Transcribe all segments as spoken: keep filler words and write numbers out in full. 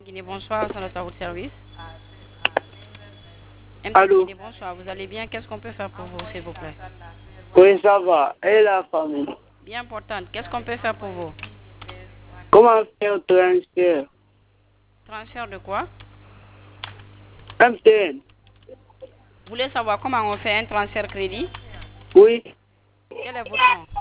Guinée, bonsoir, c'est notre à votre service. M T N Allô? Guinée, bonsoir, vous allez bien? Qu'est-ce qu'on peut faire pour vous, s'il vous plaît? Oui, ça va. Et la famille? Bien importante, qu'est-ce qu'on peut faire pour vous? Comment faire transfert? Transfert de quoi? M T N? Vous voulez savoir comment on fait un transfert crédit? Oui, Quel est votre nom?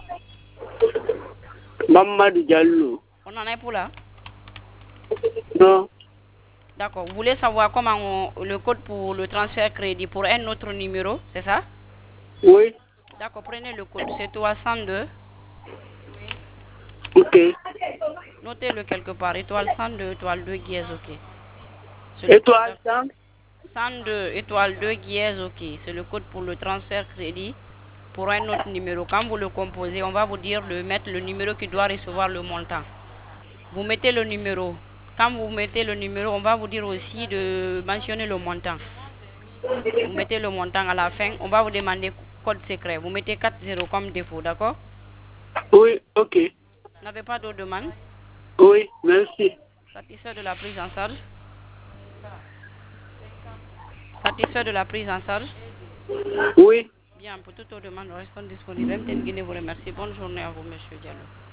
Mamadou Diallo. On en est pour là? Non, D'accord, vous voulez savoir comment on, le code pour le transfert crédit pour un autre numéro, c'est ça? oui, D'accord, prenez le code, c'est trois cent deux. ok. Notez-le quelque part, étoile cent deux, étoile deux, dièse, ok. C'est le code Étoile d'ac- cent? cent deux, étoile deux, dièse, ok. C'est le code pour le transfert crédit pour un autre numéro. Quand vous le composez, on va vous dire de mettre le numéro qui doit recevoir le montant. Vous mettez le numéro. Quand vous mettez le numéro, on va vous dire aussi de mentionner le montant. Vous mettez le montant à la fin. On va vous demander code secret. Vous mettez quatre zéro comme défaut, d'accord? Oui, ok. Vous n'avez pas d'autres demandes? Oui, merci. Satisfait de la prise en charge? Satisfait de la prise en charge? Oui. Bien, pour toute autre demande, nous restons disponibles. M T N Guinée vous remercie. Bonne journée à vous, monsieur Diallo.